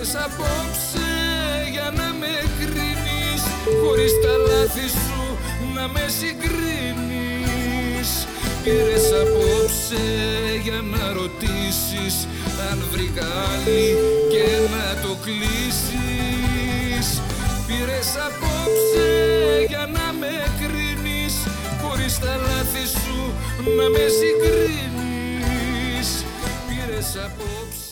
Πήρες απόψε για να με κρίνεις, χωρίς τα λάθη σου να με συγκρίνεις. Πήρες απόψε για να ρωτήσεις αν βρήκα άλλη και να το κλείσεις. Πήρες απόψε για να με κρίνεις, χωρίς τα λάθη σου να με συγκρίνεις. Πήρες απόψε